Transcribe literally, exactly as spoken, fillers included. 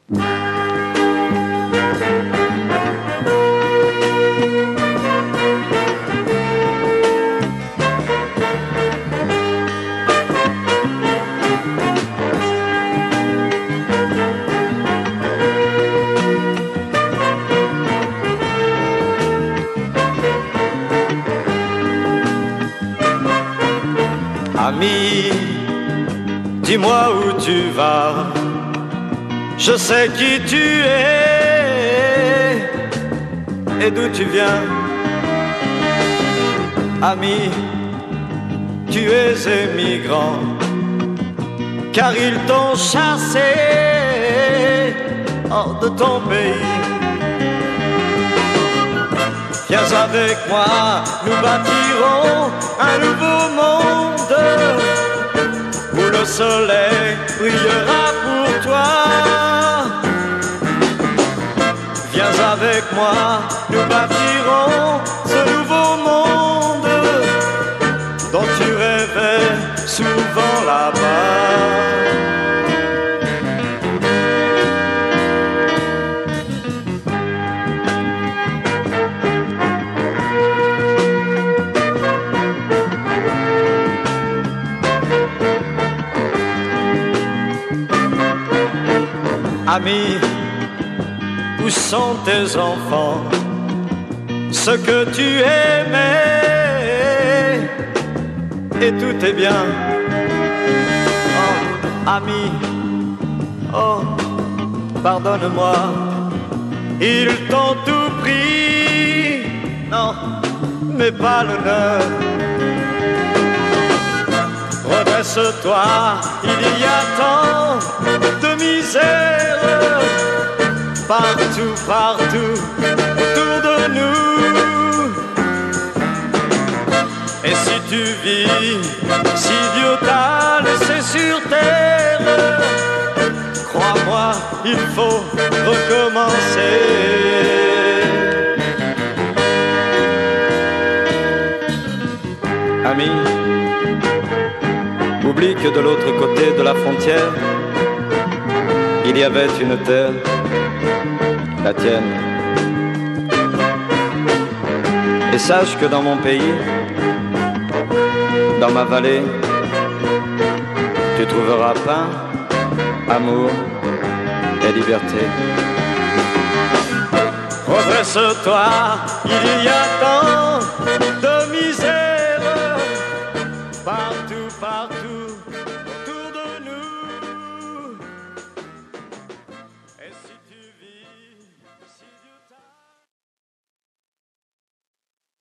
Ami, dis-moi où tu vas, je sais qui tu es et d'où tu viens. Ami, tu es émigrant, car ils t'ont chassé hors de ton pays. Viens avec moi, nous bâtirons un nouveau monde où le soleil brillera pour toi. Viens avec moi, nous bâtirons ce nouveau monde dont tu rêvais souvent là-bas. Ami, où sont tes enfants, ce que tu aimais, et tout est bien. Oh, ami, oh, pardonne-moi, ils t'ont tout pris, non, mais pas l'honneur. Redresse-toi, il y a tant de misère partout, partout autour de nous. Et si tu vis, si Dieu t'a laissé sur terre, crois-moi, il faut recommencer. Ami, oublie que de l'autre côté de la frontière, il y avait une terre, la tienne. Et sache que dans mon pays, dans ma vallée, tu trouveras pain, amour et liberté. Redresse-toi, il y a tant